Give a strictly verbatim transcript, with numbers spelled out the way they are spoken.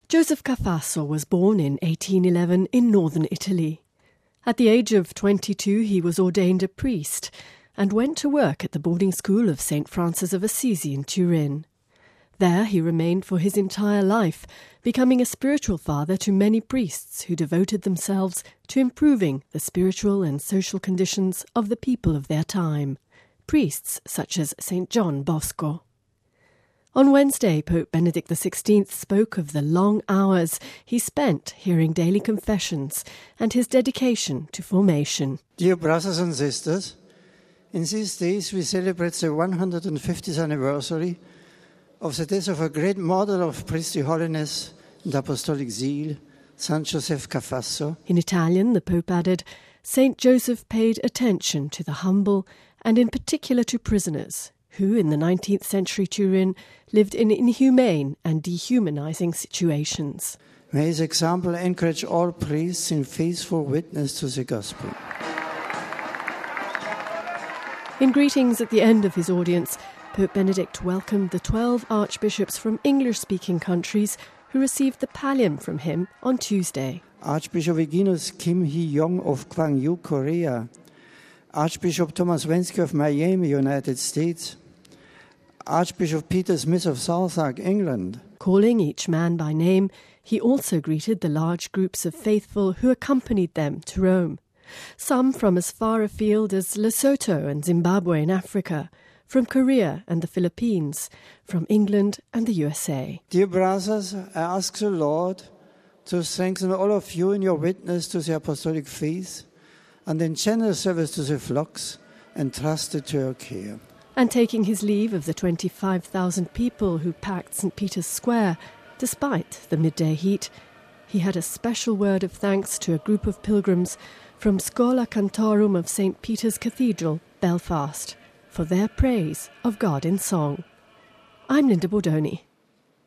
Joseph Cafasso was born in eighteen eleven in northern Italy. At the age of twenty-two he was ordained a priest and went to work at the boarding school of Saint Francis of Assisi in Turin. There he remained for his entire life, becoming a spiritual father to many priests who devoted themselves to improving the spiritual and social conditions of the people of their time, priests such as Saint John Bosco. On Wednesday, Pope Benedict the sixteenth spoke of the long hours he spent hearing daily confessions and his dedication to formation. Dear brothers and sisters, in these days we celebrate the one hundred fiftieth anniversary of the death of a great model of priestly holiness and apostolic zeal, Saint Joseph Cafasso. In Italian, the Pope added, Saint Joseph paid attention to the humble and in particular to prisoners, who in the nineteenth century Turin lived in inhumane and dehumanizing situations. May his example encourage all priests in faithful witness to the gospel. In greetings at the end of his audience, Pope Benedict welcomed the twelve archbishops from English-speaking countries who received the pallium from him on Tuesday. Archbishop Eginus Kim Hee-young of Gwangju, Korea, Archbishop Thomas Wensky of Miami, United States, Archbishop Peter Smith of Southwark, England. Calling each man by name, he also greeted the large groups of faithful who accompanied them to Rome. Some from as far afield as Lesotho and Zimbabwe in Africa, from Korea and the Philippines, from England and the U S A. Dear brothers, I ask the Lord to strengthen all of you in your witness to the apostolic faith and in generous service to the flocks entrusted to your care. And taking his leave of the twenty-five thousand people who packed Saint Peter's Square, despite the midday heat, he had a special word of thanks to a group of pilgrims from Schola Cantorum of Saint Peter's Cathedral, Belfast, for their praise of God in song. I'm Linda Bordoni.